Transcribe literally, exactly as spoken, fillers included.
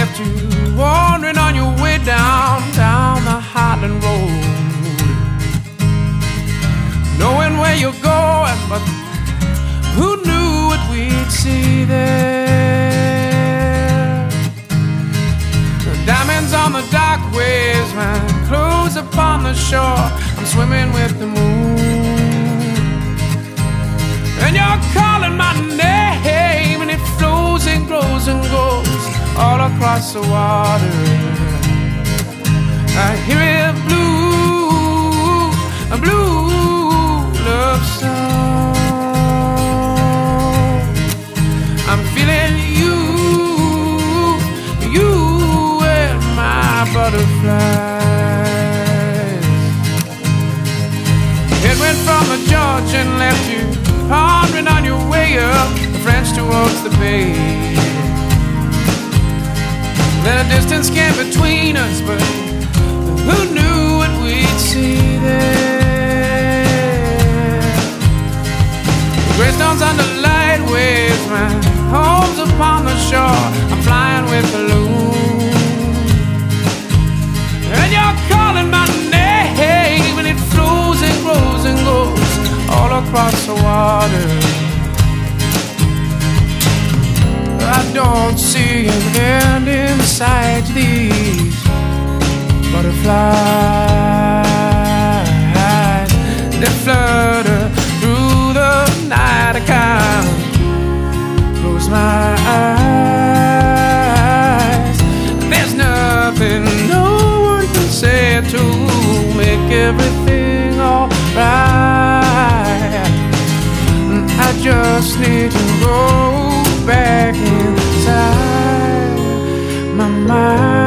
left you wandering on your way down, down the Highland Road, knowing where you're going, but who knew what we'd see there? The diamonds on the dock waves, man, clothes upon the shore. I'm swimming with the moon, and you're calling my name, and it flows and grows and goes all across the water. I hear it blue, a blue love song. I'm feeling you, you and my butterflies. It went from the George and left you pondering on your way up the French towards the bay. Then a distance came between us, but who knew what we'd see there? The greystones on the light waves, my home's upon the shore. I'm flying with the loon, and you're calling my name, and it flows and grows and goes all across the water. I don't see an end inside these butterflies that flutter through the night. I can't close my eyes. There's nothing no one can say to make everything alright. I just need to go back inside my mind.